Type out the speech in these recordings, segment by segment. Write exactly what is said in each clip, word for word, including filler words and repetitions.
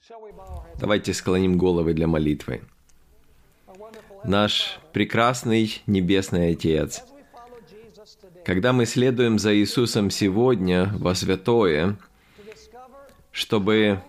Давайте склоним головы для молитвы. Наш прекрасный Небесный Отец, когда мы следуем за Иисусом сегодня во святое, чтобы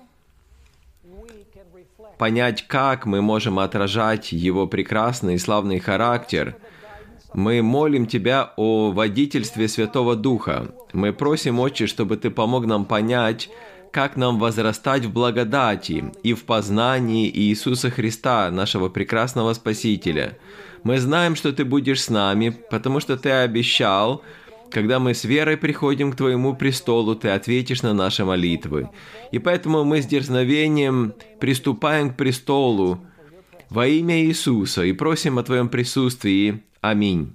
понять, как мы можем отражать Его прекрасный и славный характер, мы молим Тебя о водительстве Святого Духа. Мы просим, Отче, чтобы Ты помог нам понять, как нам возрастать в благодати и в познании Иисуса Христа, нашего прекрасного Спасителя. Мы знаем, что Ты будешь с нами, потому что Ты обещал, когда мы с верой приходим к Твоему престолу, Ты ответишь на наши молитвы. И поэтому мы с дерзновением приступаем к престолу во имя Иисуса и просим о Твоем присутствии. Аминь.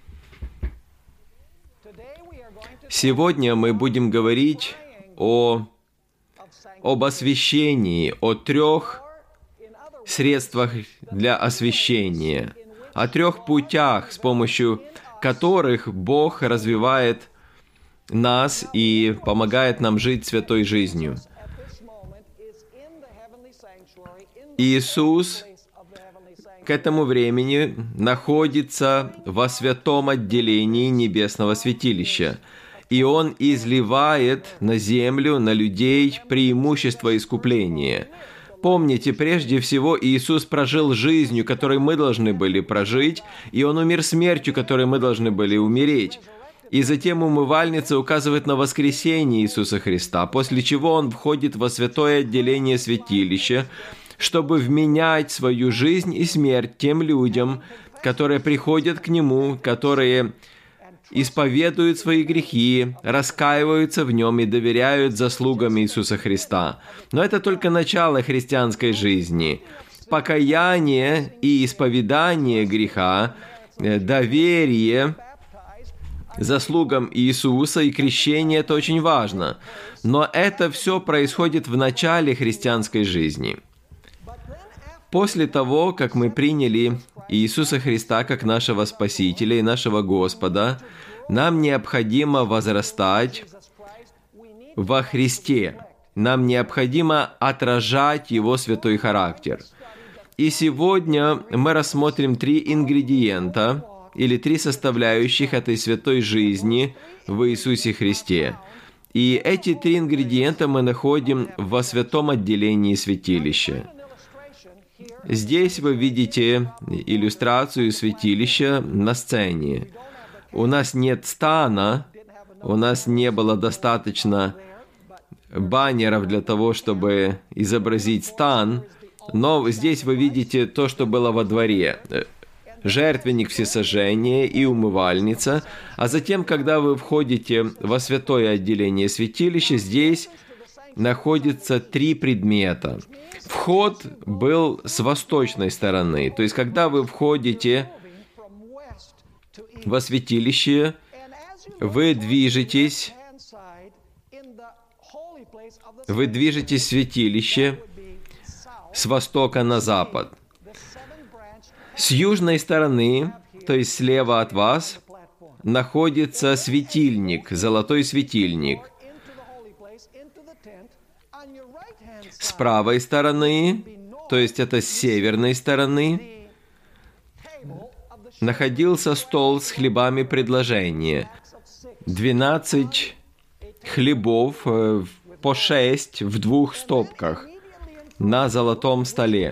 Сегодня мы будем говорить о, об освящении, о трех средствах для освящения, о трех путях, с помощью которых Бог развивает нас и помогает нам жить святой жизнью. Иисус к этому времени находится во святом отделении небесного святилища, и Он изливает на землю, на людей преимущество искупления. Помните, прежде всего Иисус прожил жизнью, которой мы должны были прожить, и Он умер смертью, которой мы должны были умереть. И затем умывальница указывает на воскресение Иисуса Христа, после чего Он входит во святое отделение святилища, чтобы вменять свою жизнь и смерть тем людям, которые приходят к Нему, которые исповедуют свои грехи, раскаиваются в нем и доверяют заслугам Иисуса Христа. Но это только начало христианской жизни. Покаяние и исповедание греха, доверие заслугам Иисуса и крещение – это очень важно. Но это все происходит в начале христианской жизни. После того, как мы приняли Иисуса Христа как нашего Спасителя и нашего Господа, нам необходимо возрастать во Христе. Нам необходимо отражать Его святой характер. И сегодня мы рассмотрим три ингредиента или три составляющих этой святой жизни в Иисусе Христе. И эти три ингредиента мы находим во святом отделении святилища. Здесь вы видите иллюстрацию святилища на сцене. У нас нет стана, у нас не было достаточно баннеров для того, чтобы изобразить стан, но здесь вы видите то, что было во дворе. Жертвенник всесожжения и умывальница, а затем, когда вы входите во святое отделение святилища, здесь находится три предмета. Вход был с восточной стороны, то есть, когда вы входите во святилище, вы движетесь, вы движетесь в святилище с востока на запад. С южной стороны, то есть слева от вас, находится светильник, золотой светильник. С правой стороны, то есть это с северной стороны, находился стол с хлебами предложения. Двенадцать хлебов, по шесть в двух стопках на золотом столе.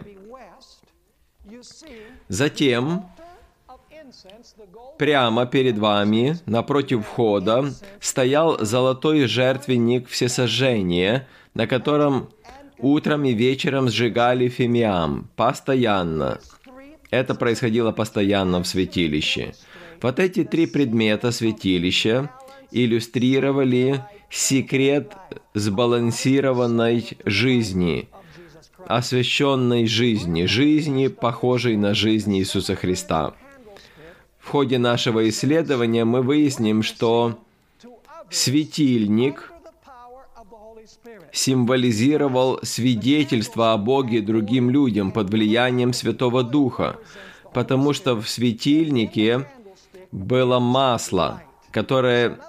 Затем, прямо перед вами, напротив входа, стоял золотой жертвенник всесожжения, на котором утром и вечером сжигали фимиам, постоянно. Это происходило постоянно в святилище. Вот эти три предмета святилища иллюстрировали секрет сбалансированной жизни, освященной жизни, жизни, похожей на жизнь Иисуса Христа. В ходе нашего исследования мы выясним, что светильник символизировал свидетельство о Боге другим людям под влиянием Святого Духа, потому что в светильнике было масло, которое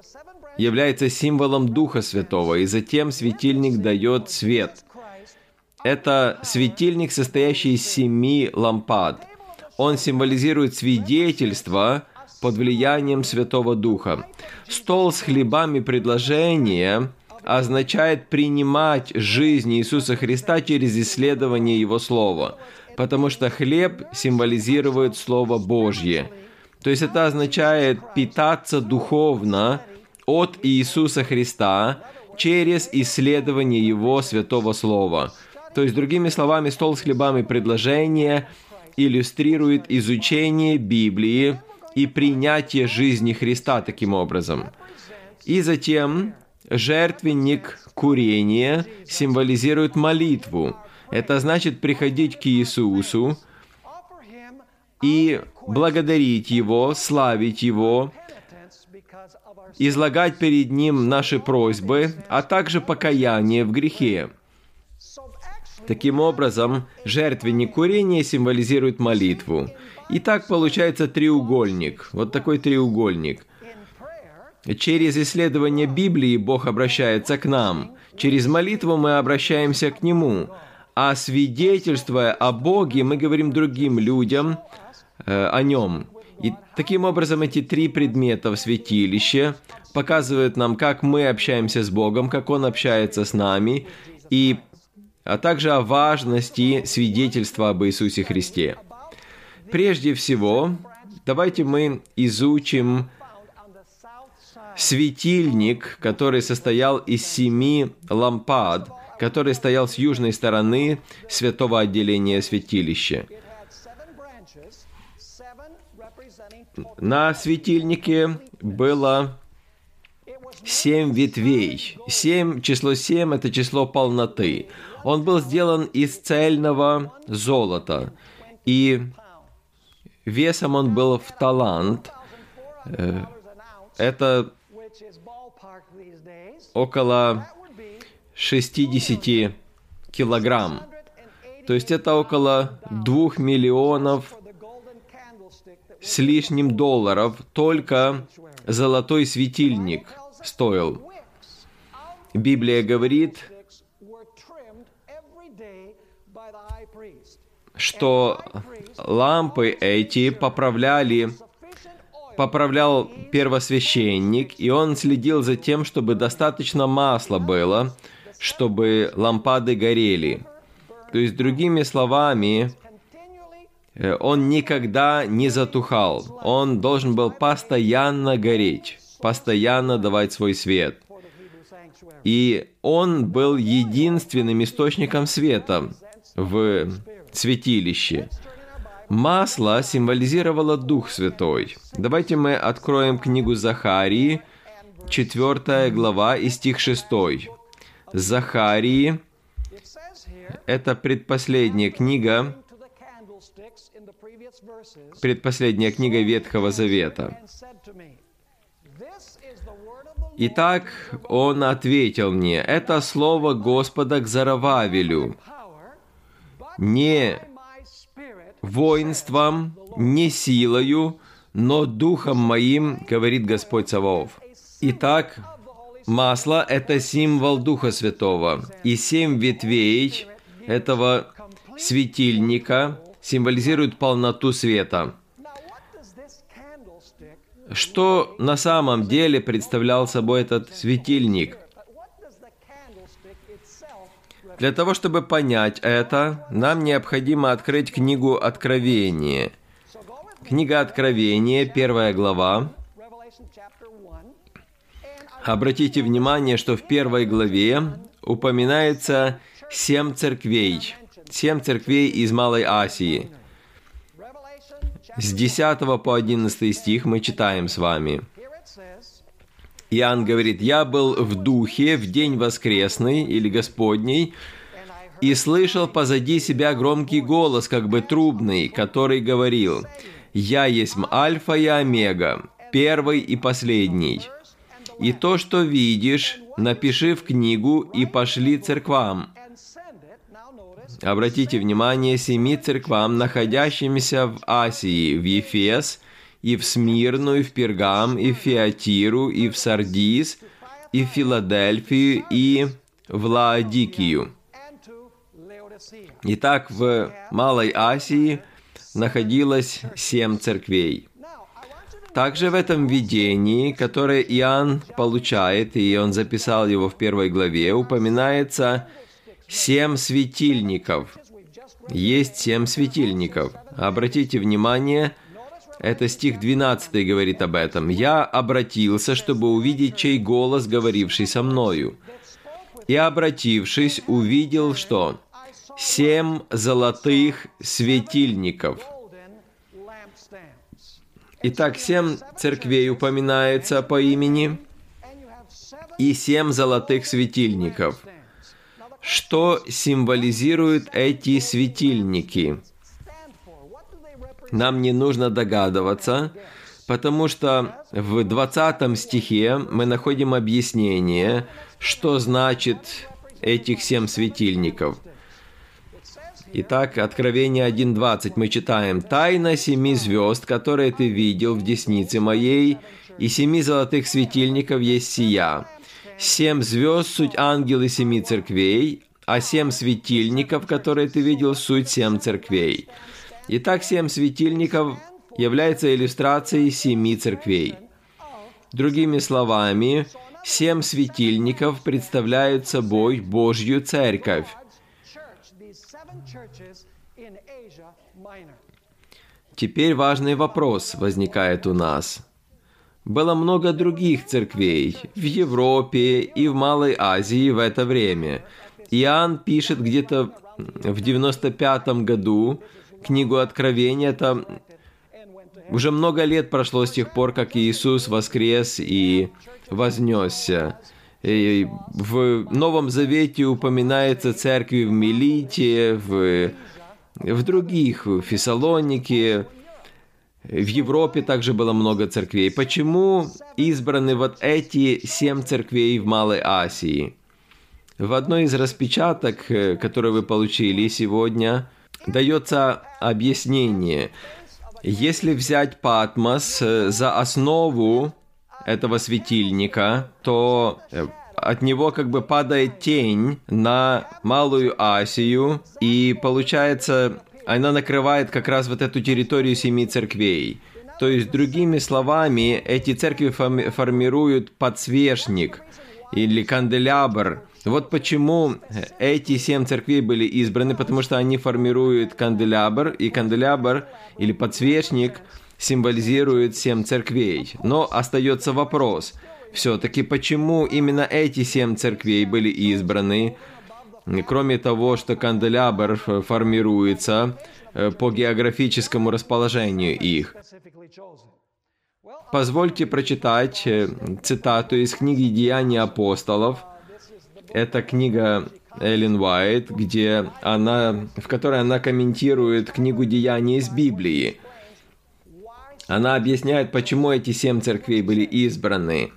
является символом Духа Святого, и затем светильник дает свет. Это светильник, состоящий из семи лампад. Он символизирует свидетельство под влиянием Святого Духа. Стол с хлебами предложения означает принимать жизнь Иисуса Христа через исследование Его Слова, потому что хлеб символизирует Слово Божье. То есть это означает питаться духовно от Иисуса Христа через исследование Его Святого Слова. То есть, другими словами, стол с хлебами предложения иллюстрирует изучение Библии и принятие жизни Христа таким образом. И затем жертвенник курения символизирует молитву. Это значит приходить к Иисусу и благодарить Его, славить Его, излагать перед Ним наши просьбы, а также покаяние в грехе. Таким образом, жертвенник курения символизирует молитву. И так получается треугольник. Вот такой треугольник. Через исследование Библии Бог обращается к нам. Через молитву мы обращаемся к Нему. А свидетельствуя о Боге, мы говорим другим людям э, о Нем. И таким образом эти три предмета в святилище показывают нам, как мы общаемся с Богом, как Он общается с нами, и а также о важности свидетельства об Иисусе Христе. Прежде всего, давайте мы изучим светильник, который состоял из семи лампад, который стоял с южной стороны святого отделения святилища. На светильнике было семь ветвей. Семь, число семь – это число полноты. Он был сделан из цельного золота, и весом он был в талант. Это около шестьдесят килограмм. То есть это около двух миллионов с лишним долларов. Только золотой светильник стоил. Библия говорит, что лампы эти поправляли, поправлял первосвященник, и он следил за тем, чтобы достаточно масла было, чтобы лампады горели. То есть, другими словами, он никогда не затухал. Он должен был постоянно гореть, постоянно давать свой свет. И он был единственным источником света в святилище. Масло символизировало Дух Святой. Давайте мы откроем книгу Захарии, четвёртая глава и стих шестой. Захарии – это предпоследняя книга, предпоследняя книга Ветхого Завета. Итак, он ответил мне: «Это слово Господа к Зарававелю, не воинством, не силою, но духом моим, говорит Господь Саваоф». Итак, масло – это символ Духа Святого, и семь ветвей этого светильника символизируют полноту света. Что на самом деле представлял собой этот светильник? Для того, чтобы понять это, нам необходимо открыть книгу Откровения. Книга Откровения, первая глава. Обратите внимание, что в первой главе упоминается семь церквей. Семь церквей из Малой Асии. С десятого по одиннадцатый стих мы читаем с вами. Иоанн говорит: «Я был в духе в день воскресный или Господний, и слышал позади себя громкий голос, как бы трубный, который говорил: «Я есть Альфа и Омега, первый и последний. И то, что видишь, напиши в книгу и пошли церквам». Обратите внимание, семи церквам, находящимся в Асии, в Ефес, и в Смирну, и в Пергам, и в Фиатиру, и в Сардис, и в Филадельфию, и в Лаодикию. Итак, в Малой Асии находилось семь церквей. Также в этом видении, которое Иоанн получает, и он записал его в первой главе, упоминается семь светильников. Есть семь светильников. Обратите внимание, это стих двенадцатый говорит об этом. «Я обратился, чтобы увидеть, чей голос, говоривший со мною. И, обратившись, увидел, что? Семь золотых светильников». Итак, семь церквей упоминается по имени, и семь золотых светильников. Что символизируют эти светильники? Нам не нужно догадываться, потому что в двадцатом стихе мы находим объяснение, что значит этих семь светильников. Итак, Откровение один двадцать мы читаем: «Тайна семи звезд, которые ты видел в деснице моей, и семи золотых светильников есть сия. Семь звезд — суть ангелы семи церквей, а семь светильников, которые ты видел, суть семь церквей». Итак, семь светильников является иллюстрацией семи церквей. Другими словами, семь светильников представляют собой Божью церковь. Теперь важный вопрос возникает у нас. Было много других церквей в Европе и в Малой Азии в это время. Иоанн пишет где-то в девяносто пятом году книгу Откровения. Это уже много лет прошло с тех пор, как Иисус воскрес и вознесся. И в Новом Завете упоминается церкви в Милите, в, в других, в Фессалонике, в Европе также было много церквей. Почему избраны вот эти семь церквей в Малой Асии? В одной из распечаток, которые вы получили сегодня, дается объяснение. Если взять Патмос за основу этого светильника, то от него как бы падает тень на Малую Асию, и получается, она накрывает как раз вот эту территорию семи церквей. То есть, другими словами, эти церкви формируют подсвечник или канделябр. Вот почему эти семь церквей были избраны, потому что они формируют канделябр, и канделябр или подсвечник символизирует семь церквей. Но остается вопрос, все-таки почему именно эти семь церквей были избраны, кроме того, что канделябр формируется по географическому расположению их. Позвольте прочитать цитату из книги «Деяния апостолов». Это книга Эллен Уайт, где она, в которой она комментирует книгу «Деяния» из Библии. Она объясняет, почему эти семь церквей были избраны.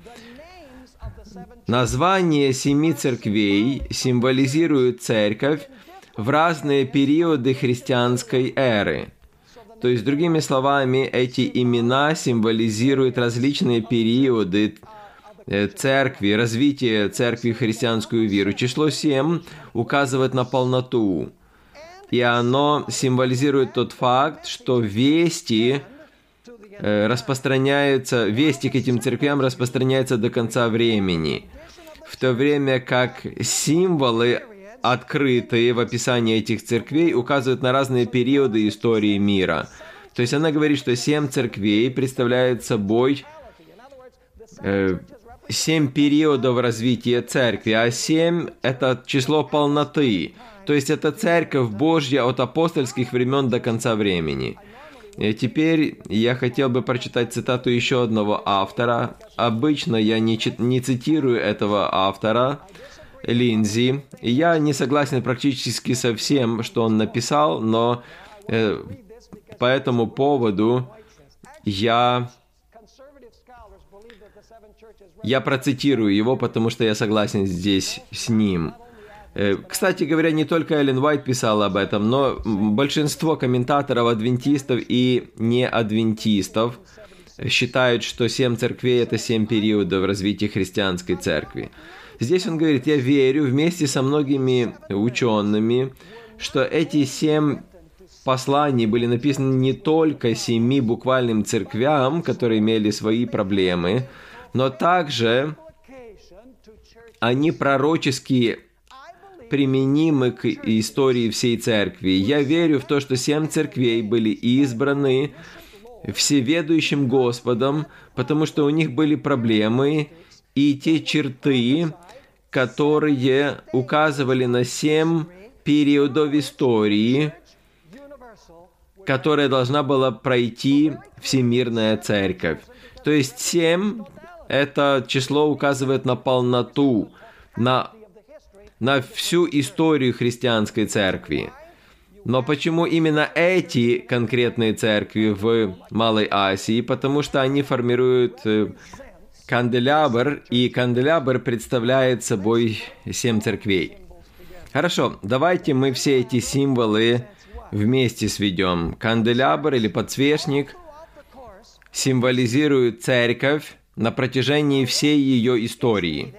Название семи церквей символизирует церковь в разные периоды христианской эры. То есть, другими словами, эти имена символизируют различные периоды церкви, развитие церкви в христианскую веру. Число семь указывает на полноту, и оно символизирует тот факт, что вести распространяются, вести к этим церквям распространяются до конца времени, в то время как символы, открытые в описании этих церквей, указывают на разные периоды истории мира. То есть она говорит, что семь церквей представляют собой э, семь периодов развития церкви, а семь – это число полноты. То есть это церковь Божья от апостольских времен до конца времени. И теперь я хотел бы прочитать цитату еще одного автора. Обычно я не, не цитирую этого автора, Линдзи. Я не согласен практически со всем, что он написал, но э, по этому поводу я... Я процитирую его, потому что я согласен здесь с ним. Кстати говоря, не только Эллен Уайт писала об этом, но большинство комментаторов адвентистов и неадвентистов считают, что семь церквей – это семь периодов развития христианской церкви. Здесь он говорит: «Я верю вместе со многими учеными, что эти семь посланий были написаны не только семи буквальным церквям, которые имели свои проблемы, но также они пророчески применимы к истории всей церкви. Я верю в то, что семь церквей были избраны всеведущим Господом, потому что у них были проблемы и те черты, которые указывали на семь периодов истории, которая должна была пройти Всемирная Церковь. То есть семь – это число указывает на полноту, на, на всю историю христианской церкви. Но почему именно эти конкретные церкви в Малой Азии? Потому что они формируют канделябр, и канделябр представляет собой семь церквей. Хорошо, давайте мы все эти символы вместе сведем. Канделябр или подсвечник символизирует церковь на протяжении всей ее истории.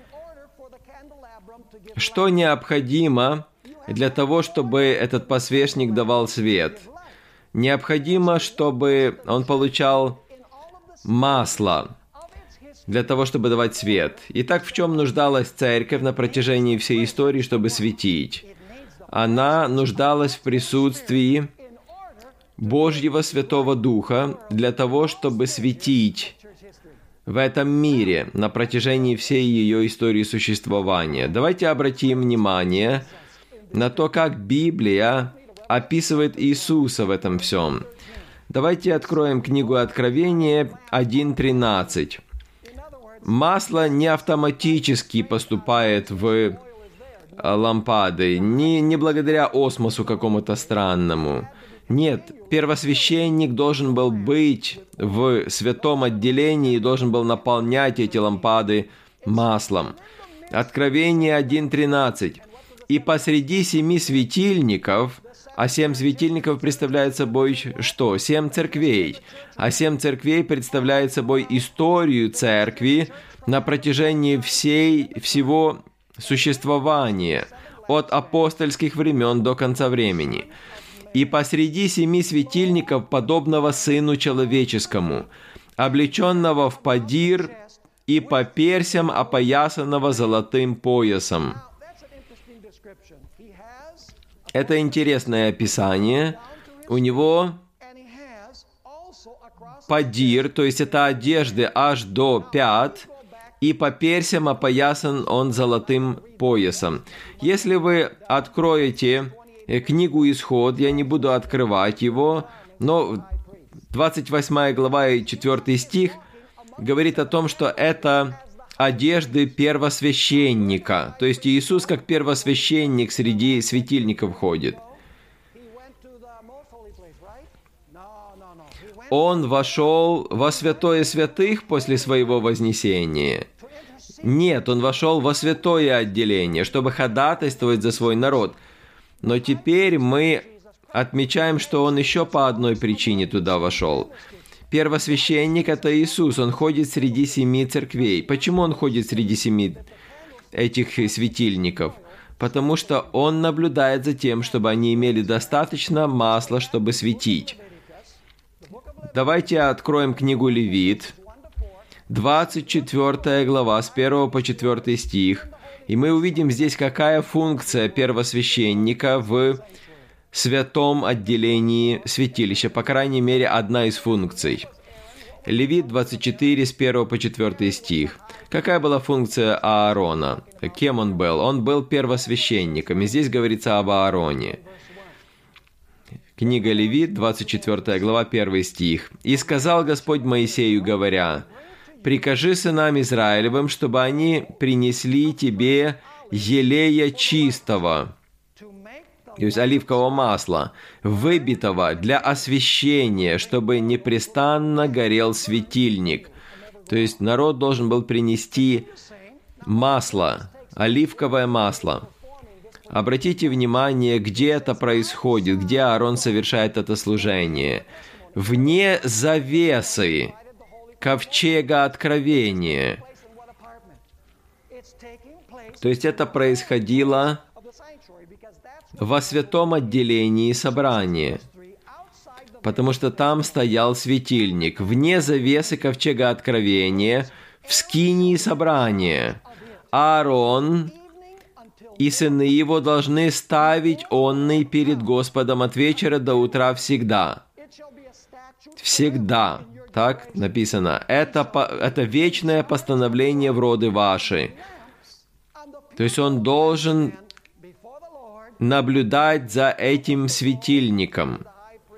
Что необходимо для того, чтобы этот подсвечник давал свет? Необходимо, чтобы он получал масло для того, чтобы давать свет. Итак, в чем нуждалась церковь на протяжении всей истории, чтобы светить? Она нуждалась в присутствии Божьего Святого Духа для того, чтобы светить в этом мире на протяжении всей ее истории существования. Давайте обратим внимание на то, как Библия описывает Иисуса в этом всем. Давайте откроем книгу Откровения один тринадцать. Масло не автоматически поступает в лампады, не, не благодаря осмосу какому-то странному. Нет, первосвященник должен был быть в святом отделении и должен был наполнять эти лампады маслом. Откровение один тринадцать. «И посреди семи светильников», а семь светильников представляет собой что? Семь церквей. А семь церквей представляет собой историю церкви на протяжении всей, всего существования, от апостольских времен до конца времени. «И посреди семи светильников, подобного Сыну Человеческому, облеченного в подир и по персям опоясанного золотым поясом». Это интересное описание. У него подир, то есть это одежды аж до пят, и по персям опоясан он золотым поясом. Если вы откроете книгу «Исход», я не буду открывать его, но двадцать восьмая глава и четвёртый стих говорит о том, что это одежды первосвященника. То есть Иисус как первосвященник среди светильников ходит. Он вошел во святое святых после своего вознесения. Нет, он вошел во святое отделение, чтобы ходатайствовать за свой народ. Но теперь мы отмечаем, что он еще по одной причине туда вошел. Первосвященник – это Иисус, он ходит среди семи церквей. Почему он ходит среди семи этих светильников? Потому что он наблюдает за тем, чтобы они имели достаточно масла, чтобы светить. Давайте откроем книгу Левит, двадцать четвёртая глава, с первого по четвёртый стих. И мы увидим здесь, какая функция первосвященника в святом отделении святилища, по крайней мере, одна из функций. Левит двадцать четыре, с первого по четвёртый стих. Какая была функция Аарона? Кем он был? Он был первосвященником, и здесь говорится об Аароне. Книга Левит, двадцать четвёртая глава, первый стих. «И сказал Господь Моисею, говоря, прикажи сынам Израилевым, чтобы они принесли тебе елея чистого». То есть оливкового масла, выбитого для освящения, чтобы непрестанно горел светильник. То есть народ должен был принести масло, оливковое масло. Обратите внимание, где это происходит, где Аарон совершает это служение. Вне завесы ковчега откровения. То есть это происходило во святом отделении собрания, потому что там стоял светильник, вне завесы ковчега откровения, в скинии собрания. Аарон и сыны его должны ставить онный перед Господом от вечера до утра всегда. Всегда. Так написано. Это, это вечное постановление в роды ваши. То есть он должен наблюдать за этим светильником.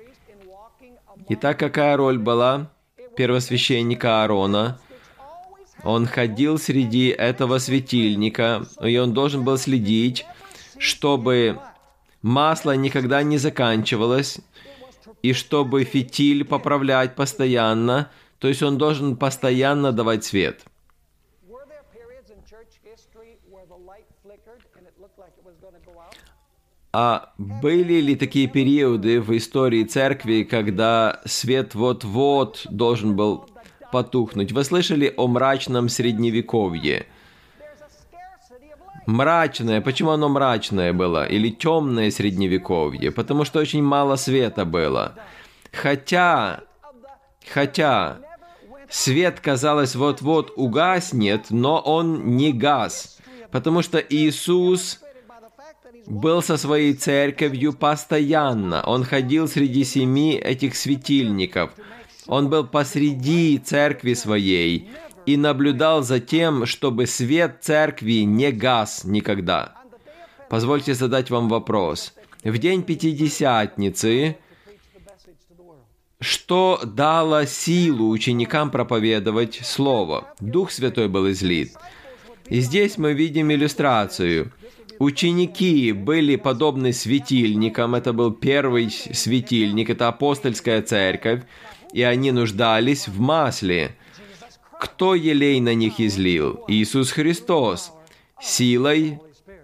Итак, какая роль была первосвященника Аарона? Он ходил среди этого светильника, и он должен был следить, чтобы масло никогда не заканчивалось, и чтобы фитиль поправлять постоянно, то есть он должен постоянно давать свет. А были ли такие периоды в истории церкви, когда свет вот-вот должен был потухнуть? Вы слышали о мрачном средневековье? Мрачное. Почему оно мрачное было? Или темное средневековье? Потому что очень мало света было. Хотя, хотя свет, казалось, вот-вот угаснет, но он не гас. Потому что Иисус был со своей церковью постоянно. Он ходил среди семи этих светильников. Он был посреди церкви своей и наблюдал за тем, чтобы свет церкви не гас никогда. Позвольте задать вам вопрос. В день Пятидесятницы что дало силу ученикам проповедовать Слово? Дух Святой был излит. И здесь мы видим иллюстрацию. Ученики были подобны светильникам. Это был первый светильник, это апостольская церковь. И они нуждались в масле. Кто елей на них излил? Иисус Христос. Силой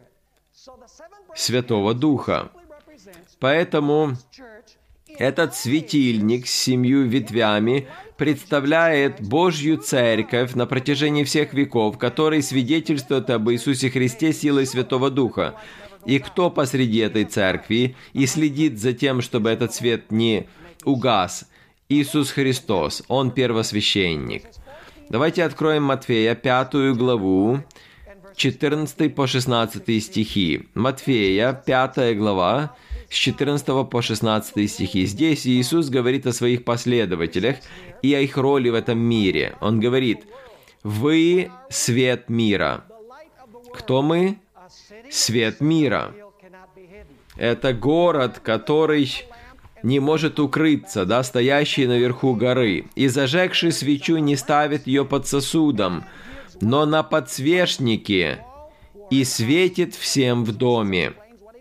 Святого Духа. Поэтому этот светильник с семью ветвями представляет Божью Церковь на протяжении всех веков, который свидетельствует об Иисусе Христе силой Святого Духа. И кто посреди этой церкви и следит за тем, чтобы этот свет не угас? Иисус Христос. Он первосвященник. Давайте откроем Матфея, пятую главу, четырнадцатый по шестнадцатый стихи. Матфея, пятая глава, с четырнадцатого по шестнадцатый стихи. Здесь Иисус говорит о своих последователях и о их роли в этом мире. Он говорит: «Вы свет мира». Кто мы? Свет мира. Это город, который не может укрыться, да, стоящий наверху горы. «И зажегший свечу не ставит ее под сосудом, но на подсвечнике, и светит всем в доме».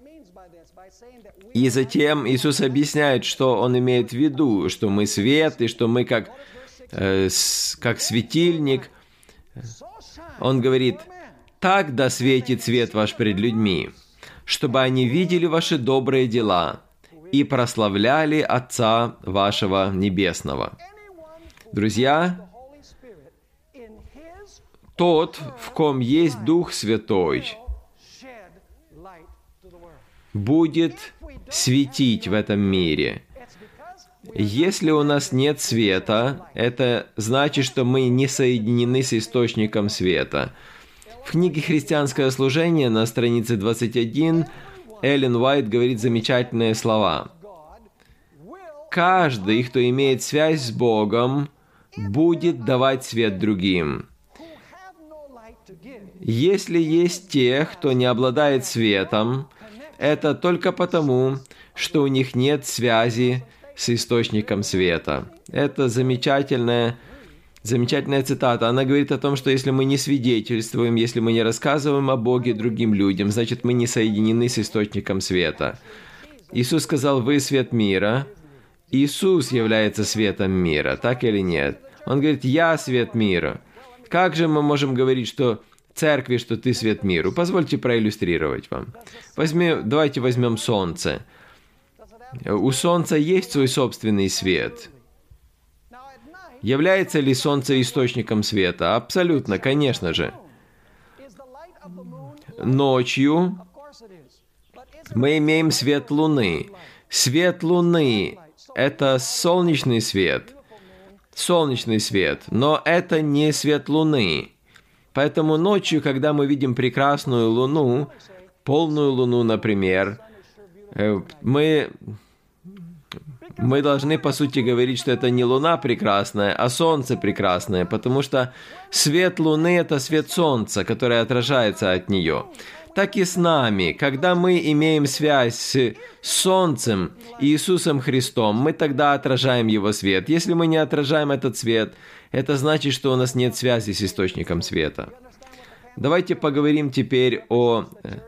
И затем Иисус объясняет, что Он имеет в виду, что мы свет, и что мы как, э, с, как светильник. Он говорит: «Так да светит свет ваш пред людьми, чтобы они видели ваши добрые дела и прославляли Отца вашего Небесного». Друзья, тот, в ком есть Дух Святой, будет светить в этом мире. Если у нас нет света, это значит, что мы не соединены с источником света. В книге «Христианское служение» на странице двадцать один Эллен Уайт говорит замечательные слова. «Каждый, кто имеет связь с Богом, будет давать свет другим. Если есть те, кто не обладает светом, это только потому, что у них нет связи с источником света». Это замечательная, замечательная цитата. Она говорит о том, что если мы не свидетельствуем, если мы не рассказываем о Боге другим людям, значит, мы не соединены с источником света. Иисус сказал: «Вы свет мира». Иисус является светом мира, так или нет? Он говорит: «Я свет мира». Как же мы можем говорить, что церкви, что ты свет миру? Позвольте проиллюстрировать вам. Возьми, давайте возьмем солнце. У солнца есть свой собственный свет. Является ли солнце источником света? Абсолютно, конечно же. Ночью мы имеем свет Луны. Свет Луны – это солнечный свет, солнечный свет, но это не свет Луны. Поэтому ночью, когда мы видим прекрасную Луну, полную Луну, например, мы, мы должны, по сути, говорить, что это не Луна прекрасная, а Солнце прекрасное, потому что свет Луны – это свет Солнца, который отражается от нее. Так и с нами. Когда мы имеем связь с Солнцем и Иисусом Христом, мы тогда отражаем Его свет. Если мы не отражаем этот свет, это значит, что у нас нет связи с источником света. Давайте поговорим теперь о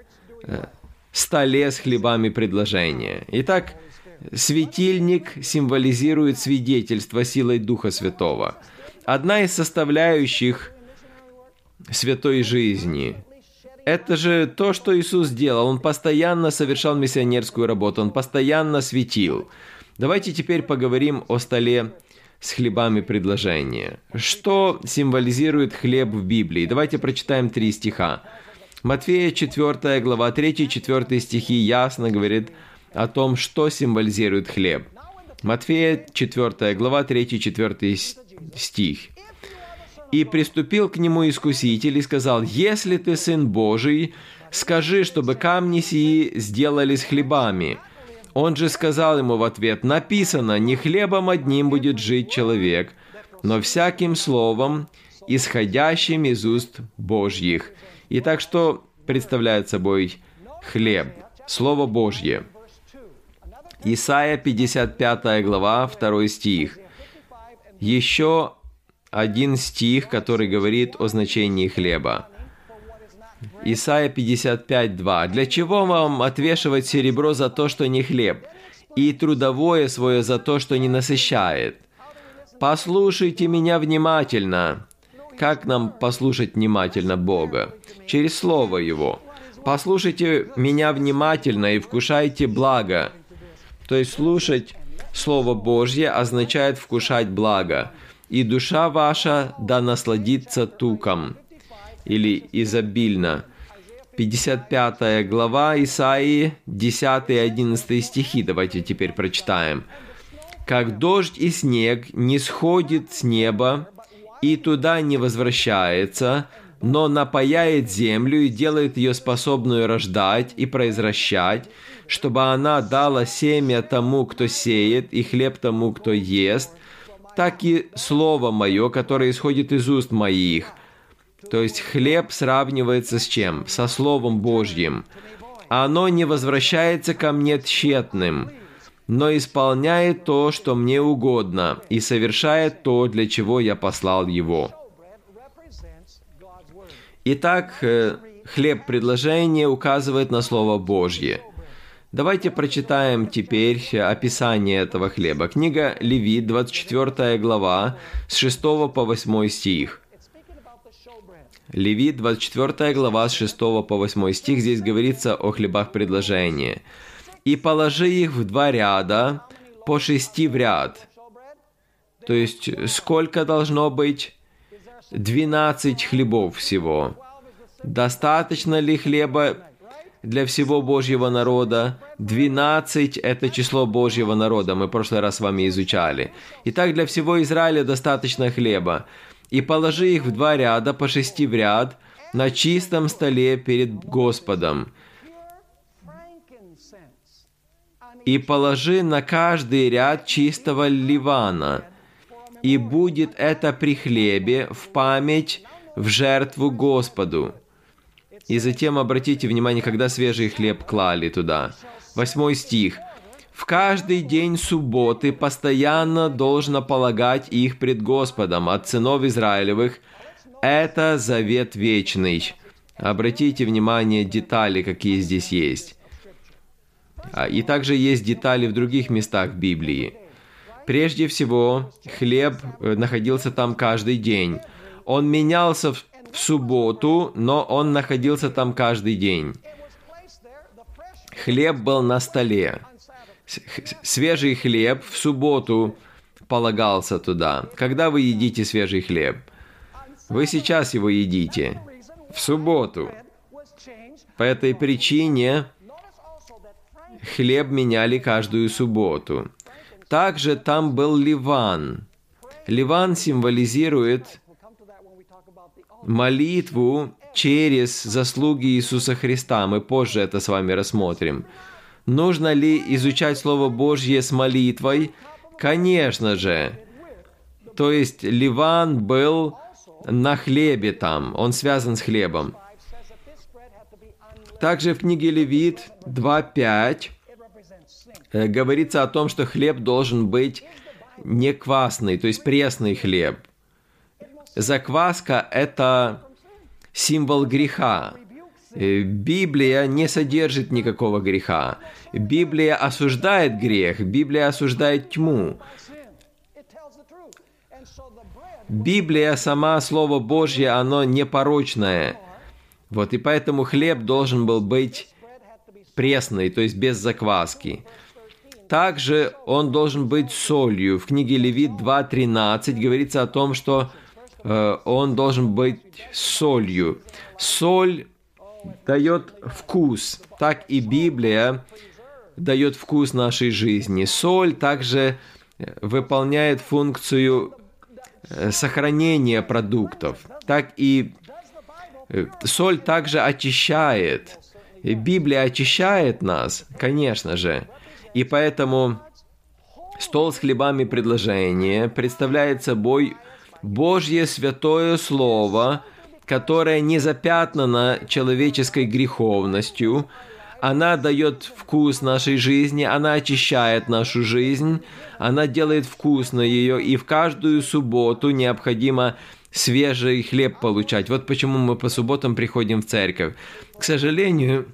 столе с хлебами предложения. Итак, светильник символизирует свидетельство силой Духа Святого. Одна из составляющих святой жизни – это же то, что Иисус делал. Он постоянно совершал миссионерскую работу, Он постоянно светил. Давайте теперь поговорим о столе с хлебами предложения. Что символизирует хлеб в Библии? Давайте прочитаем три стиха. Матфея четвёртая глава, три-четыре стихи ясно говорит о том, что символизирует хлеб. Матфея четвёртая глава, три-четыре стих. «И приступил к нему искуситель и сказал: если ты Сын Божий, скажи, чтобы камни сии сделались хлебами. Он же сказал ему в ответ: написано, не хлебом одним будет жить человек, но всяким словом, исходящим из уст Божьих». Итак, что представляет собой хлеб? Слово Божье. Исайя пятьдесят пятая глава, второй стих. Еще один стих, который говорит о значении хлеба. Исайя пятьдесят пять два. «Для чего вам отвешивать серебро за то, что не хлеб, и трудовое свое за то, что не насыщает? Послушайте меня внимательно». Как нам послушать внимательно Бога? Через Слово Его. «Послушайте меня внимательно и вкушайте благо». То есть слушать Слово Божье означает вкушать благо. «И душа ваша да насладится туком» или изобильно. пятьдесят пятая глава Исаии, десятый-одиннадцатый стихи. Давайте теперь прочитаем. «Как дождь и снег не сходит с неба и туда не возвращается, но напояет землю и делает ее способную рождать и произращать, чтобы она дала семя тому, кто сеет, и хлеб тому, кто ест, так и слово мое, которое исходит из уст моих». То есть хлеб сравнивается с чем? Со Словом Божьим. «Оно не возвращается ко мне тщетным, но исполняет то, что мне угодно, и совершает то, для чего я послал его». Итак, хлеб предложения указывает на Слово Божье. Давайте прочитаем теперь описание этого хлеба. Книга Левит, двадцать четвёртая глава, с шестого по восьмой стих. Левит, двадцать четвёртая глава, с шестого по восьмой стих. Здесь говорится о хлебах предложения. «И положи их в два ряда, по шести в ряд». То есть, сколько должно быть? двенадцать хлебов всего. Достаточно ли хлеба для всего Божьего народа? двенадцать – это число Божьего народа, мы в прошлый раз с вами изучали. Итак, для всего Израиля достаточно хлеба. «И положи их в два ряда, по шести в ряд, на чистом столе перед Господом. И положи на каждый ряд чистого ливана, и будет это при хлебе в память, в жертву Господу». И затем обратите внимание, когда свежий хлеб клали туда. Восьмой стих. «В каждый день субботы постоянно должно полагать их пред Господом от сынов Израилевых. Это завет вечный». Обратите внимание, детали, какие здесь есть. И также есть детали в других местах Библии. Прежде всего, хлеб находился там каждый день. Он менялся в в субботу, но он находился там каждый день. Хлеб был на столе. Свежий хлеб в субботу полагался туда. Когда вы едите свежий хлеб? Вы сейчас его едите. В субботу. По этой причине хлеб меняли каждую субботу. Также там был Ливан. Ливан символизирует молитву через заслуги Иисуса Христа. Мы позже это с вами рассмотрим. Нужно ли изучать Слово Божье с молитвой? Конечно же. То есть Ливан был на хлебе там, он связан с хлебом. Также в книге Левит два пять говорится о том, что хлеб должен быть не квасный, то есть пресный хлеб. Закваска – это символ греха. Библия не содержит никакого греха. Библия осуждает грех, Библия осуждает тьму. Библия, сама Слово Божье, оно непорочное. Вот, и поэтому хлеб должен был быть пресный, то есть без закваски. Также он должен быть солью. В книге Левит два тринадцать говорится о том, что э, он должен быть солью. Соль дает вкус. Так и Библия дает вкус нашей жизни. Соль также выполняет функцию сохранения продуктов. Так и соль также очищает. Библия очищает нас, конечно же. И поэтому стол с хлебами предложения представляет собой Божье святое Слово, которое не запятнано человеческой греховностью. Она дает вкус нашей жизни, она очищает нашу жизнь, она делает вкусно ее, и в каждую субботу необходимо свежий хлеб получать. Вот почему мы по субботам приходим в церковь. К сожалению,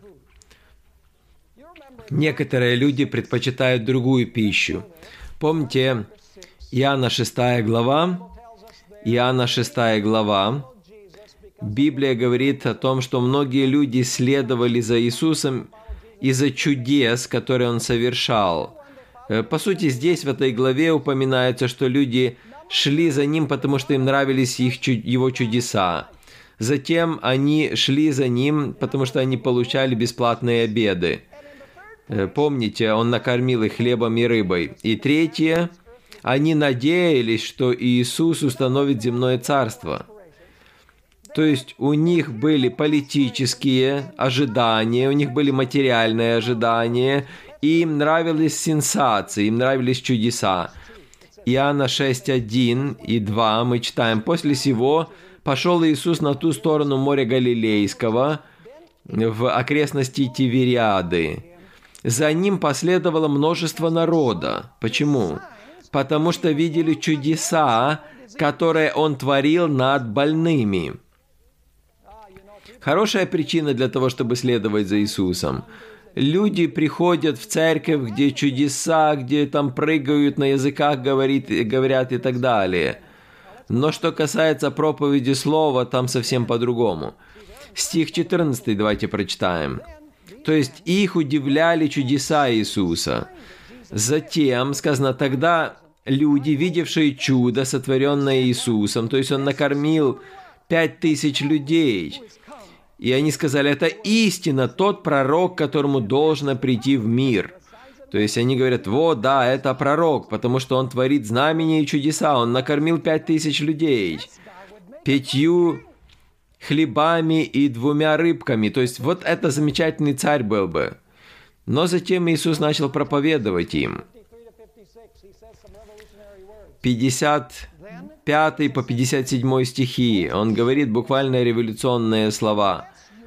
некоторые люди предпочитают другую пищу. Помните, Иоанна шестая глава, Иоанна шестая глава, Библия говорит о том, что многие люди следовали за Иисусом из-за чудес, которые Он совершал. По сути, здесь, в этой главе, упоминается, что люди шли за Ним, потому что им нравились их, Его чудеса. Затем они шли за Ним, потому что они получали бесплатные обеды. Помните, Он накормил их хлебом и рыбой. И третье, они надеялись, что Иисус установит земное царство. То есть у них были политические ожидания, у них были материальные ожидания, и им нравились сенсации, им нравились чудеса. Иоанна шесть один и два мы читаем: «После сего пошел Иисус на ту сторону моря Галилейского, в окрестности Тивериады. За Ним последовало множество народа». Почему? Потому что видели чудеса, которые Он творил над больными. Хорошая причина для того, чтобы следовать за Иисусом. Люди приходят в церковь, где чудеса, где там прыгают, на языках говорит, говорят и так далее. Но что касается проповеди слова, там совсем по-другому. Стих четырнадцатый давайте прочитаем. То есть их удивляли чудеса Иисуса. Затем, сказано, тогда люди, видевшие чудо, сотворенное Иисусом, то есть Он накормил пять тысяч людей, и они сказали: это истина, тот пророк, которому должно прийти в мир. То есть они говорят: вот, да, это пророк, потому что он творит знамения и чудеса, он накормил пять тысяч людей пятью хлебами и двумя рыбками. То есть вот это замечательный царь был бы. Но затем Иисус начал проповедовать им. пятьдесят пятый по пятьдесят седьмой стихи. Он говорит буквально революционные слова.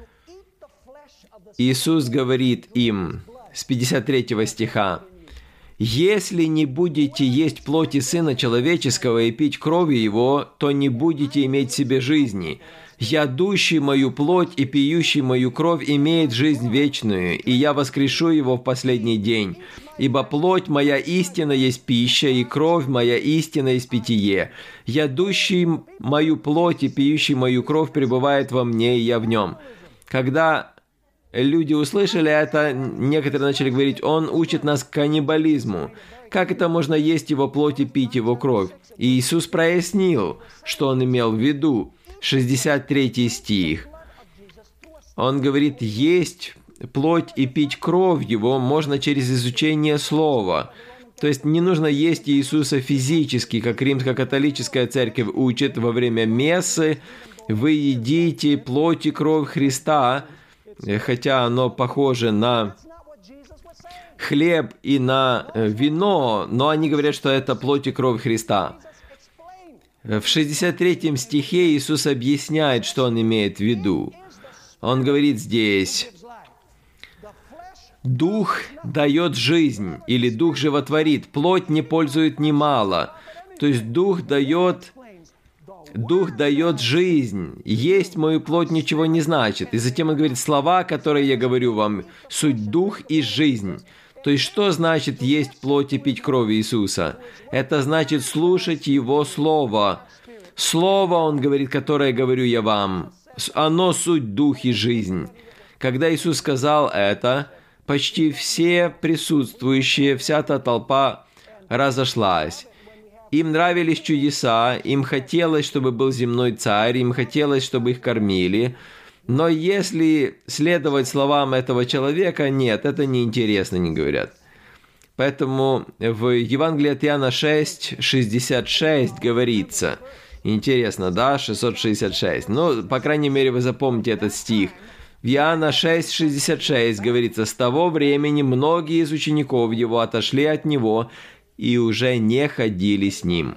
Иисус говорит им с пятьдесят третьего стиха: «Если не будете есть плоти Сына Человеческого и пить крови Его, то не будете иметь в себе жизни. Ядущий мою плоть и пьющий мою кровь имеет жизнь вечную, и я воскрешу его в последний день. Ибо плоть моя истина есть пища, и кровь моя истина есть питье. Ядущий мою плоть и пьющий мою кровь пребывает во мне, и я в нем». Когда люди услышали это, некоторые начали говорить: он учит нас каннибализму. Как это можно есть его плоть и пить его кровь? И Иисус прояснил, что он имел в виду. шестьдесят третий стих. Он говорит: есть плоть и пить кровь Его можно через изучение Слова. То есть не нужно есть Иисуса физически, как римско-католическая церковь учит во время мессы. Вы едите плоть и кровь Христа, хотя оно похоже на хлеб и на вино, но они говорят, что это плоть и кровь Христа. В шестьдесят третьем стихе Иисус объясняет, что Он имеет в виду. Он говорит здесь: «Дух дает жизнь» или «Дух животворит», «плоть не пользует немало». То есть Дух дает, Дух дает жизнь. «Есть мою плоть» ничего не значит. И затем Он говорит: «Слова, которые я говорю вам, суть Дух и жизнь». То есть что значит есть плоть и пить кровь Иисуса? Это значит слушать Его Слово. Слово, Он говорит, которое говорю я вам, оно суть Дух и жизнь. Когда Иисус сказал это, почти все присутствующие, вся та толпа разошлась. Им нравились чудеса, им хотелось, чтобы был земной царь, им хотелось, чтобы их кормили. Но если следовать словам этого человека, нет, это неинтересно, не говорят. Поэтому в Евангелии от Иоанна шесть шестьдесят шесть говорится, интересно, да, шестьсот шестьдесят шесть, ну, по крайней мере, вы запомните этот стих. В Иоанна шесть шестьдесят шесть говорится: «С того времени многие из учеников Его отошли от Него и уже не ходили с Ним».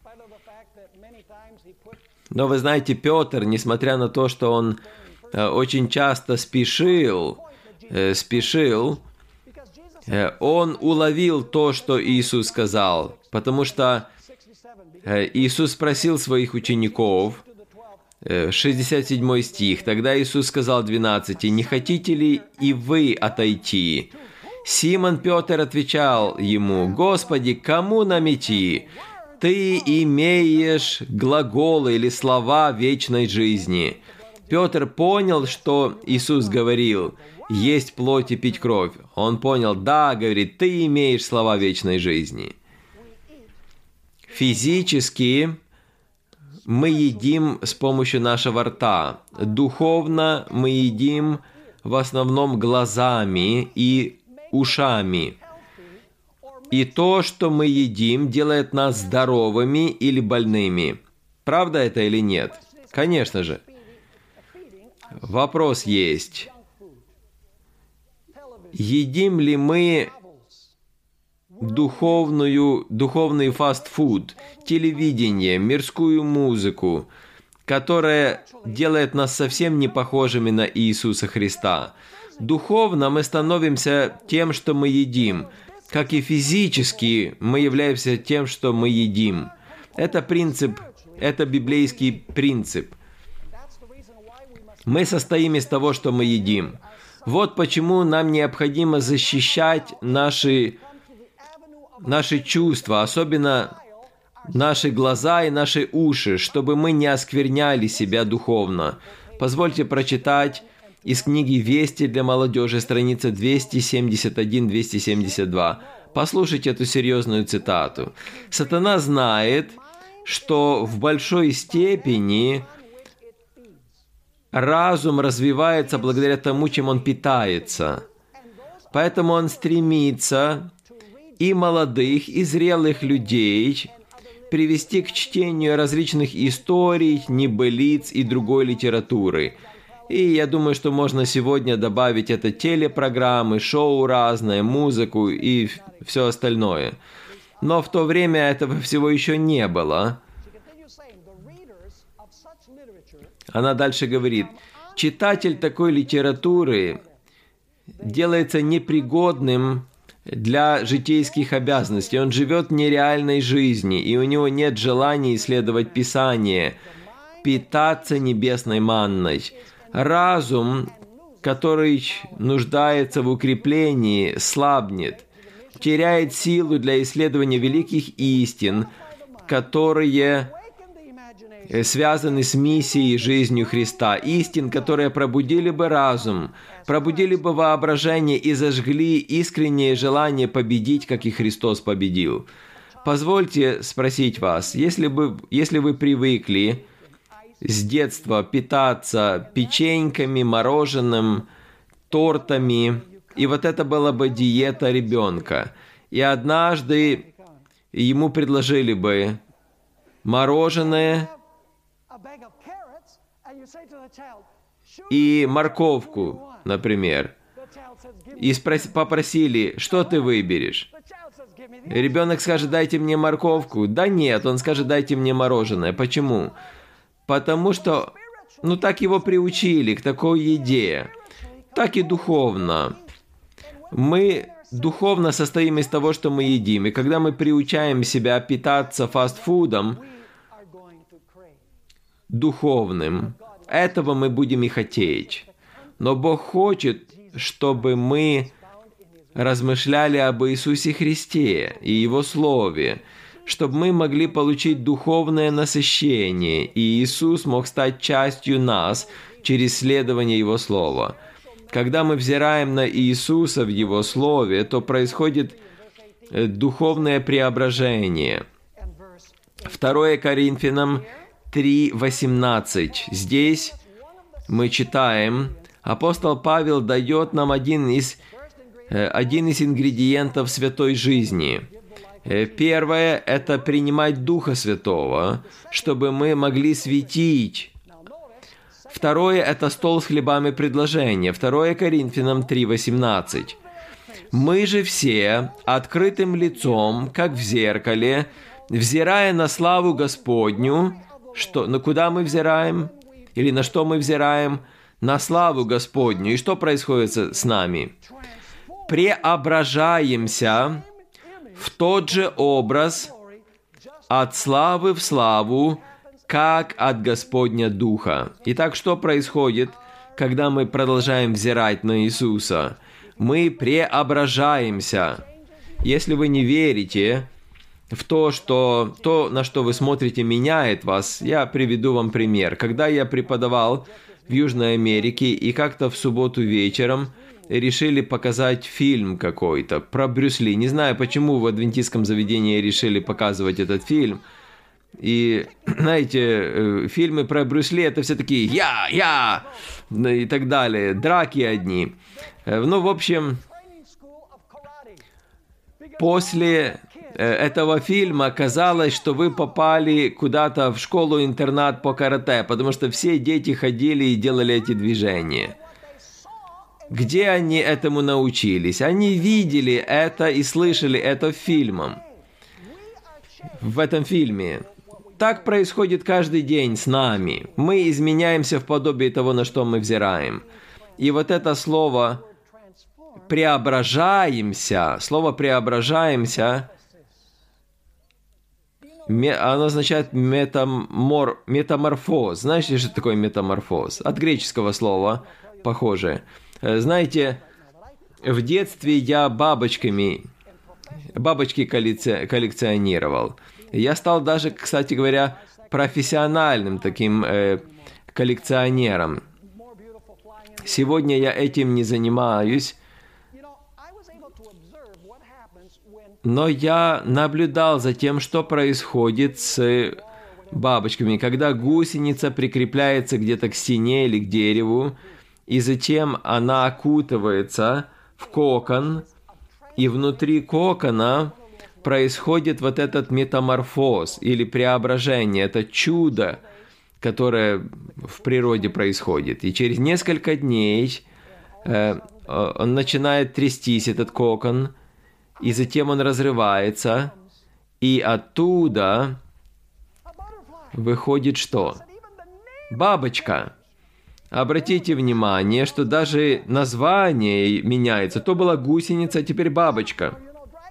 Но вы знаете, Петр, несмотря на то, что он очень часто спешил, спешил, он уловил то, что Иисус сказал, потому что Иисус спросил своих учеников, шестьдесят седьмой стих, «Тогда Иисус сказал двенадцати: не хотите ли и вы отойти? Симон Петр отвечал ему: Господи, кому нам идти? Ты имеешь глаголы или слова вечной жизни». Петр понял, что Иисус говорил: есть плоть и пить кровь. Он понял: да, говорит, ты имеешь слова вечной жизни. Физически мы едим с помощью нашего рта. Духовно мы едим в основном глазами и ушами. И то, что мы едим, делает нас здоровыми или больными. Правда это или нет? Конечно же. Вопрос есть. Едим ли мы духовную, духовный фастфуд, телевидение, мирскую музыку, которая делает нас совсем не похожими на Иисуса Христа? Духовно мы становимся тем, что мы едим, как и физически мы являемся тем, что мы едим. Это принцип, это библейский принцип. Мы состоим из того, что мы едим. Вот почему нам необходимо защищать наши, наши чувства, особенно наши глаза и наши уши, чтобы мы не оскверняли себя духовно. Позвольте прочитать из книги «Вести для молодежи», страница двести семьдесят один - двести семьдесят два. Послушайте эту серьезную цитату. «Сатана знает, что в большой степени разум развивается благодаря тому, чем он питается. Поэтому он стремится и молодых, и зрелых людей привести к чтению различных историй, небылиц и другой литературы. И я думаю, что можно сегодня добавить это телепрограммы, шоу разное, музыку и все остальное. Но в то время этого всего еще не было». Она дальше говорит: читатель такой литературы делается непригодным для житейских обязанностей. Он живет нереальной жизнью, и у него нет желания исследовать Писание, питаться небесной манной. Разум, который нуждается в укреплении, слабнет, теряет силу для исследования великих истин, которые связаны с миссией и жизнью Христа, истин, которые пробудили бы разум, пробудили бы воображение и зажгли искреннее желание победить, как и Христос победил. Позвольте спросить вас, если бы, если вы привыкли с детства питаться печеньками, мороженым, тортами. И вот это была бы диета ребенка. И однажды ему предложили бы мороженое и морковку, например. И спрос- попросили, что ты выберешь? Ребенок скажет, дайте мне морковку. Да нет, он скажет, дайте мне мороженое. Почему? Потому что, ну так его приучили к такой еде. Так и духовно. Мы духовно состоим из того, что мы едим. И когда мы приучаем себя питаться фастфудом, духовным, этого мы будем и хотеть. Но Бог хочет, чтобы мы размышляли об Иисусе Христе и Его Слове, чтобы мы могли получить духовное насыщение, и Иисус мог стать частью нас через следование Его Слова. Когда мы взираем на Иисуса в Его Слове, то происходит духовное преображение. второе Коринфянам три восемнадцать. Здесь мы читаем, апостол Павел дает нам один из, один из ингредиентов святой жизни. Первое – это принимать Духа Святого, чтобы мы могли светить. Второе – это стол с хлебами предложения. второе Коринфянам три восемнадцать. «Мы же все открытым лицом, как в зеркале, взирая на славу Господню». Что, на куда мы взираем? Или на что мы взираем? На славу Господню. И что происходит с нами? Преображаемся в тот же образ от славы в славу, как от Господня Духа. Итак, что происходит, когда мы продолжаем взирать на Иисуса? Мы преображаемся. Если вы не верите в то, что то, на что вы смотрите, меняет вас, я приведу вам пример. Когда я преподавал в Южной Америке, и как-то в субботу вечером решили показать фильм какой-то про Брюс Ли. Не знаю, почему в адвентистском заведении решили показывать этот фильм. И, знаете, фильмы про Брюс Ли — это все такие «я, я» и так далее, драки одни. Ну, в общем, после этого фильма казалось, что вы попали куда-то в школу-интернат по карате, потому что все дети ходили и делали эти движения. Где они этому научились? Они видели это и слышали это фильмом. В этом фильме. Так происходит каждый день с нами. Мы изменяемся в подобие того, на что мы взираем. И вот это слово «преображаемся», слово «преображаемся», оно означает метамор, метаморфоз. Знаете, что такое метаморфоз? От греческого слова похоже. Знаете, в детстве я бабочками, бабочки коллекционировал. Я стал даже, кстати говоря, профессиональным таким э, коллекционером. Сегодня я этим не занимаюсь, но я наблюдал за тем, что происходит с бабочками, когда гусеница прикрепляется где-то к стене или к дереву, и затем она окутывается в кокон, и внутри кокона происходит вот этот метаморфоз или преображение, это чудо, которое в природе происходит. И через несколько дней э, он начинает трястись, этот кокон, и затем он разрывается, и оттуда выходит что? Бабочка. Обратите внимание, что даже название меняется. То была гусеница, а теперь бабочка.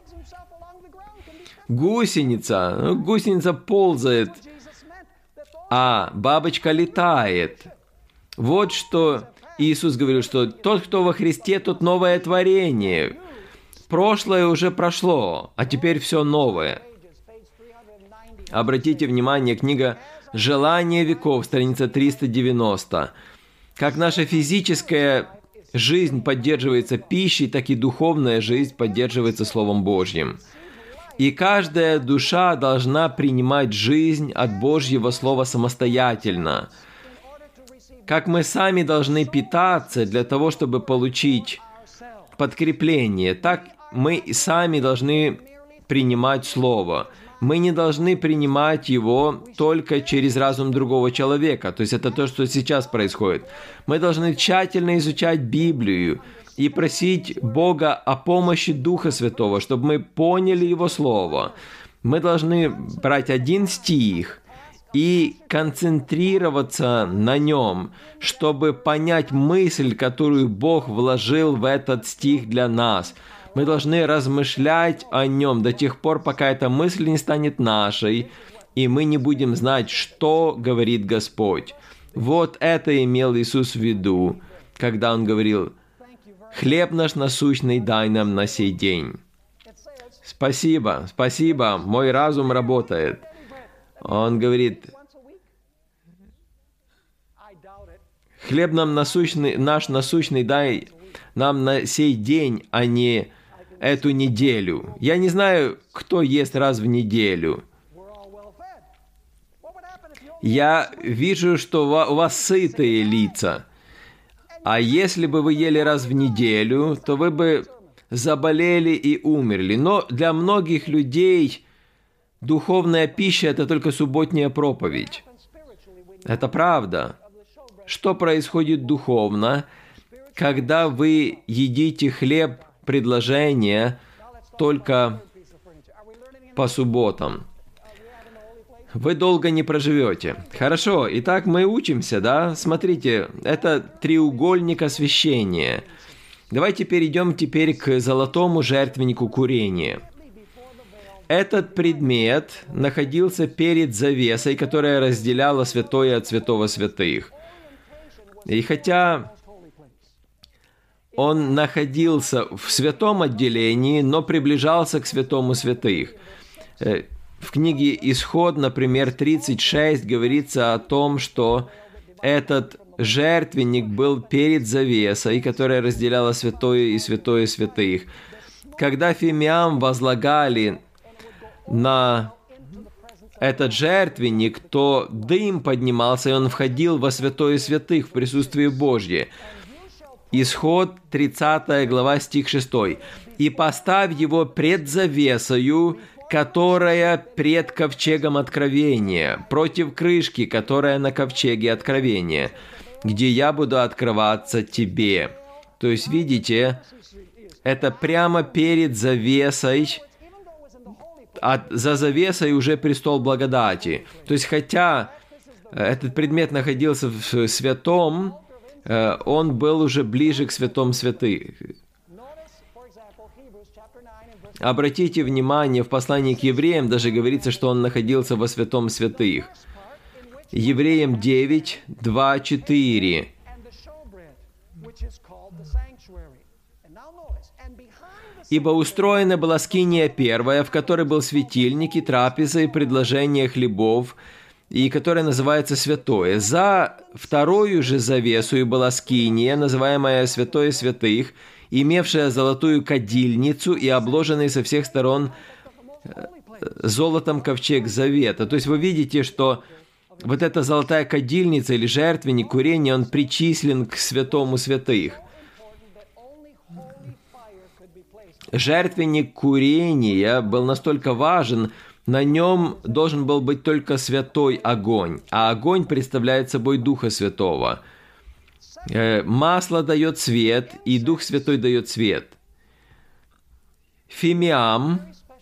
Гусеница. Ну, гусеница ползает, а бабочка летает. Вот что Иисус говорил, что тот, кто во Христе, тот новое творение. Прошлое уже прошло, а теперь все новое. Обратите внимание, книга «Желание веков», страница триста девяносто. Как наша физическая жизнь поддерживается пищей, так и духовная жизнь поддерживается Словом Божьим. И каждая душа должна принимать жизнь от Божьего Слова самостоятельно. как мы сами должны питаться для того, чтобы получить подкрепление, так мы сами должны принимать Слово. Мы не должны принимать его только через разум другого человека. То есть это то, что сейчас происходит. Мы должны тщательно изучать Библию и просить Бога о помощи Духа Святого, чтобы мы поняли Его Слово. Мы должны брать один стих и концентрироваться на нем, чтобы понять мысль, которую Бог вложил в этот стих для нас. Мы должны размышлять о нем до тех пор, пока эта мысль не станет нашей, и мы не будем знать, что говорит Господь. Вот это имел Иисус в виду, когда Он говорил: «Хлеб наш насущный дай нам на сей день». Спасибо, спасибо, мой разум работает. Он говорит: «Хлеб нам насущный, наш насущный дай нам на сей день, а не эту неделю». Я не знаю, кто ест раз в неделю. Я вижу, что у вас сытые лица. А если бы вы ели раз в неделю, то вы бы заболели и умерли. Но для многих людей духовная пища – это только субботняя проповедь. Это правда. Что происходит духовно, когда вы едите хлеб предложения только по субботам? Вы долго не проживете. Хорошо, итак, мы учимся, да? Смотрите, это треугольник освящения. Давайте перейдем теперь к золотому жертвеннику курения. Этот предмет находился перед завесой, которая разделяла святое от святого святых. И хотя он находился в святом отделении, но приближался к святому святых. В книге Исход, например, тридцать шесть говорится о том, что этот жертвенник был перед завесой, которая разделяла святое и святое святых. Когда фимиам возлагали на этот жертвенник, то дым поднимался, и он входил во святое святых в присутствии Божье. Исход, тридцатая глава, стих шестой. «И поставь его пред завесою, которая пред ковчегом откровения, против крышки, которая на ковчеге откровения, где я буду открываться тебе». То есть, видите, это прямо перед завесой, а за завесой уже престол благодати. То есть, хотя этот предмет находился в святом, он был уже ближе к святом святых. Обратите внимание, в послании к евреям даже говорится, что он находился во святом святых. Евреям девять, два, четыре. «Ибо устроена была скиния первая, в которой был светильник и трапеза, и предложение хлебов, и которая называется святое. За вторую же завесу была скиния, называемая святое святых, имевшая золотую кадильницу и обложенный со всех сторон золотом ковчег завета». То есть вы видите, что вот эта золотая кадильница или жертвенник курения, он причислен к святому святых. Жертвенник курения был настолько важен, на нем должен был быть только святой огонь, а огонь представляет собой Духа Святого. Масло дает свет, и Дух Святой дает свет. Фимиам,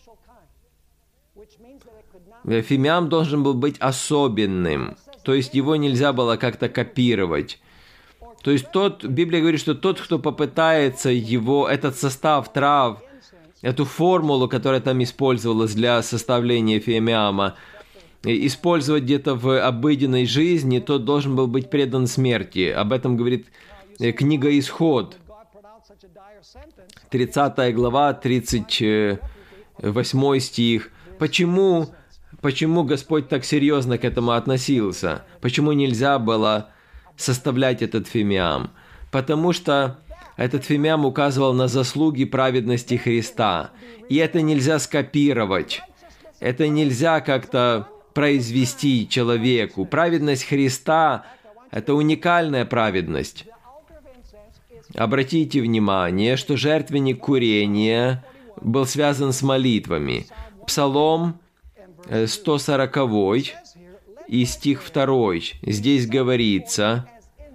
фимиам должен был быть особенным, то есть его нельзя было как-то копировать. То есть тот, Библия говорит, что тот, кто попытается его, этот состав трав, эту формулу, которая там использовалась для составления фимиама, использовать где-то в обыденной жизни, тот должен был быть предан смерти. Об этом говорит книга Исход, тридцатая глава, тридцать восьмой стих. Почему, почему Господь так серьезно к этому относился? Почему нельзя было составлять этот фимиам? Потому что этот фимиам указывал на заслуги праведности Христа. И это нельзя скопировать. Это нельзя как-то произвести человеку. Праведность Христа Это уникальная праведность. Обратите внимание, что жертвенник курения был связан с молитвами. Псалом сто сорок и стих два. Здесь говорится: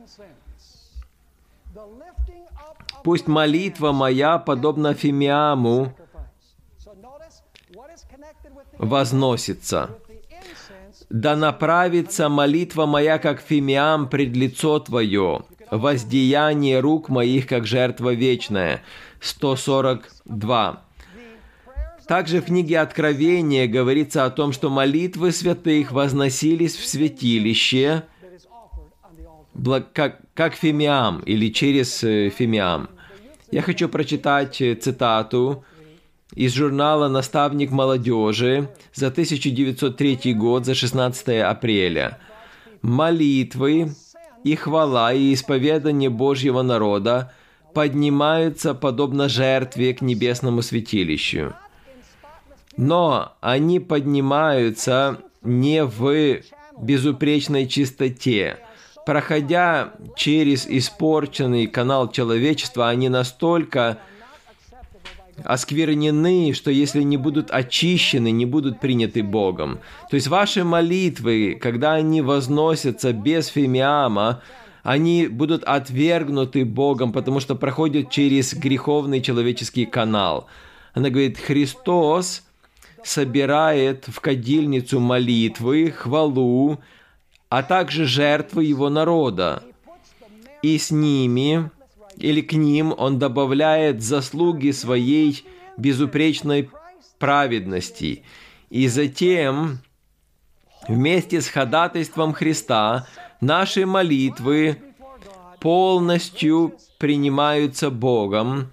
«Пусть молитва моя, подобно фимиаму, возносится. Да направится молитва моя, как фимиам, пред лицо Твое, воздеяние рук моих, как жертва вечная». сто сорок два. Также в книге Откровения говорится о том, что молитвы святых возносились в святилище, как, как фимиам или через фимиам. Я хочу прочитать цитату из журнала «Наставник молодежи» за тысяча девятьсот третий год, за шестнадцатое апреля. «Молитвы и хвала и исповедание Божьего народа поднимаются подобно жертве к небесному святилищу. Но они поднимаются не в безупречной чистоте. Проходя через испорченный канал человечества, они настолько осквернены, что если не будут очищены, не будут приняты Богом». То есть ваши молитвы, когда они возносятся без фимиама, они будут отвергнуты Богом, потому что проходят через греховный человеческий канал. Она говорит: Христос собирает в кадильницу молитвы, хвалу, а также жертвы Его народа. И с ними, или к ним, Он добавляет заслуги своей безупречной праведности. И затем, вместе с ходатайством Христа, наши молитвы полностью принимаются Богом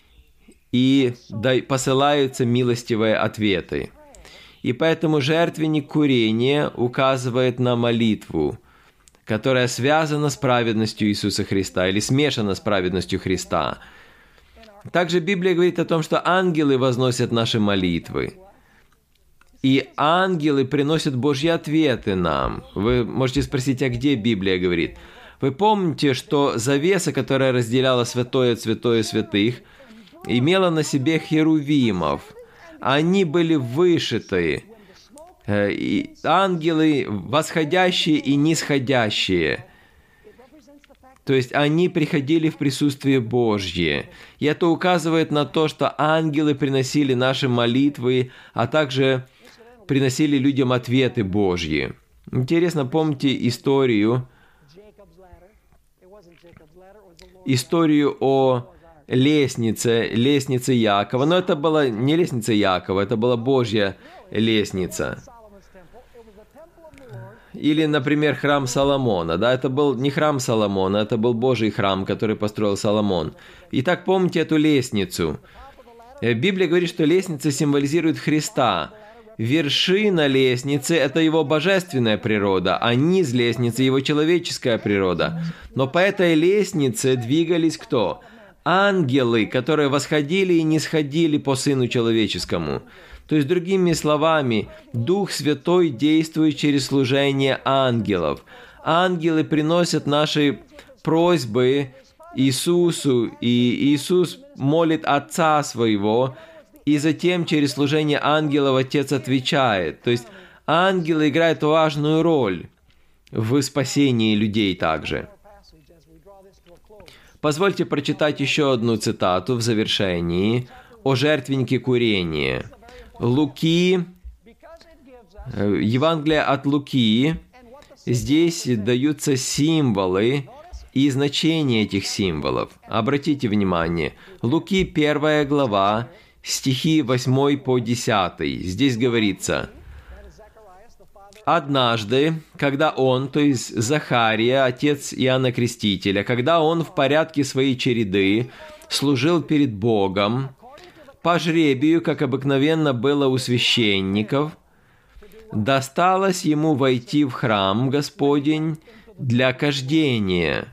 и посылаются милостивые ответы. И поэтому жертвенник курения указывает на молитву, которая связана с праведностью Иисуса Христа или смешана с праведностью Христа. Также Библия говорит о том, что ангелы возносят наши молитвы. И ангелы приносят Божьи ответы нам. Вы можете спросить, а где Библия говорит? Вы помните, что завеса, которая разделяла святое от святое святых, имела на себе херувимов. Они были вышиты. И ангелы восходящие и нисходящие. То есть они приходили в присутствие Божье. И это указывает на то, что ангелы приносили наши молитвы, а также приносили людям ответы Божьи. Интересно, помните историю, историю о лестнице, лестнице Якова. Но это была не лестница Якова, это была Божья лестница. Или, например, храм Соломона. Да, это был не храм Соломона, это был Божий храм, который построил Соломон. Итак, помните эту лестницу. Библия говорит, что лестница символизирует Христа. Вершина лестницы – это Его божественная природа, а низ лестницы – Его человеческая природа. Но по этой лестнице двигались кто? Ангелы, которые восходили и нисходили по Сыну Человеческому. То есть, другими словами, Дух Святой действует через служение ангелов. Ангелы приносят наши просьбы Иисусу, и Иисус молит Отца Своего, и затем через служение ангелов Отец отвечает. То есть, ангелы играют важную роль в спасении людей также. Позвольте прочитать еще одну цитату в завершении о жертвеннике курения. Луки, Евангелие от Луки, здесь даются символы и значения этих символов. Обратите внимание, Луки первая глава, стихи восьмой по десятый. Здесь говорится: «Однажды, когда он, то есть Захария, отец Иоанна Крестителя, когда он в порядке своей череды служил перед Богом, по жребию, как обыкновенно было у священников, досталось ему войти в храм Господень для кождения.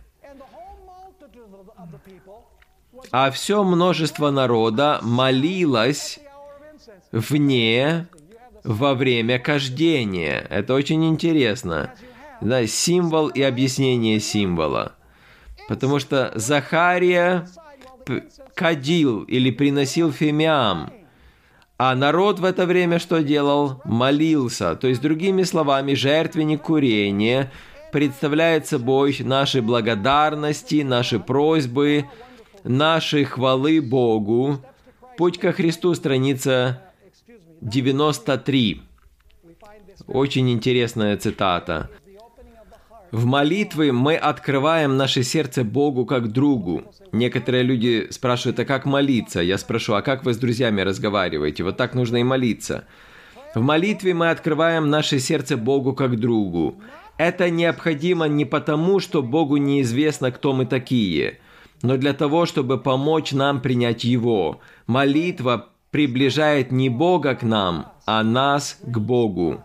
А все множество народа молилось вне во время кождения». Это очень интересно. да, символ и объяснение символа. Потому что Захария кадил или приносил фимиам, а народ в это время что делал? Молился. То есть, другими словами, жертвенник курения представляет собой наши благодарности, наши просьбы, наши хвалы Богу. Путь ко Христу, страница девяносто три. Очень интересная цитата. В молитве мы открываем наше сердце Богу как другу. Некоторые люди спрашивают, а как молиться? Я спрошу, а как вы с друзьями разговариваете? Вот так нужно и молиться. В молитве мы открываем наше сердце Богу как другу. Это необходимо не потому, что Богу неизвестно, кто мы такие, но для того, чтобы помочь нам принять Его. Молитва приближает не Бога к нам, а нас к Богу.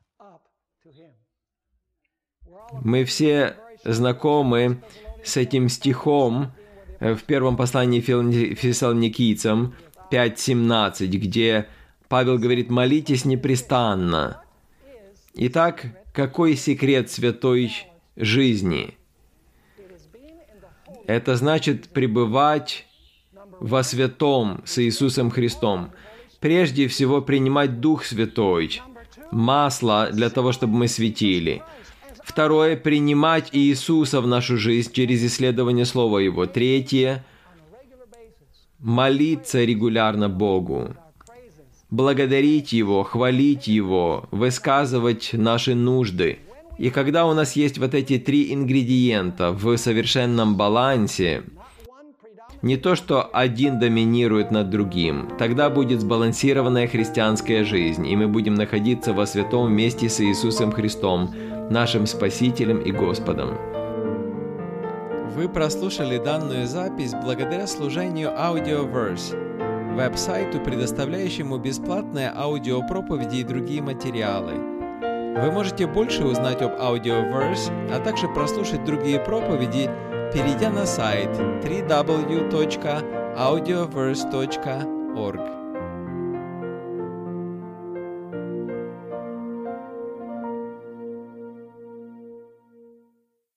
Мы все знакомы с этим стихом в первом послании Фессалоникийцам пять семнадцать, где Павел говорит: «Молитесь непрестанно». Итак, какой секрет святой жизни? Это значит пребывать во святом с Иисусом Христом. Прежде всего, принимать Дух Святой, масло для того, чтобы мы светили. Второе, принимать Иисуса в нашу жизнь через исследование Слова Его. Третье, молиться регулярно Богу. Благодарить Его, хвалить Его, высказывать наши нужды. И когда у нас есть вот эти три ингредиента в совершенном балансе, не то, что один доминирует над другим, тогда будет сбалансированная христианская жизнь, и мы будем находиться во святом вместе с Иисусом Христом, нашим Спасителем и Господом. Вы прослушали данную запись благодаря служению Audioverse, веб-сайту, предоставляющему бесплатные аудиопроповеди и другие материалы. Вы можете больше узнать об Audioverse, а также прослушать другие проповеди, перейдя на сайт дабл ю дабл ю дабл ю точка аудиоверс точка орг.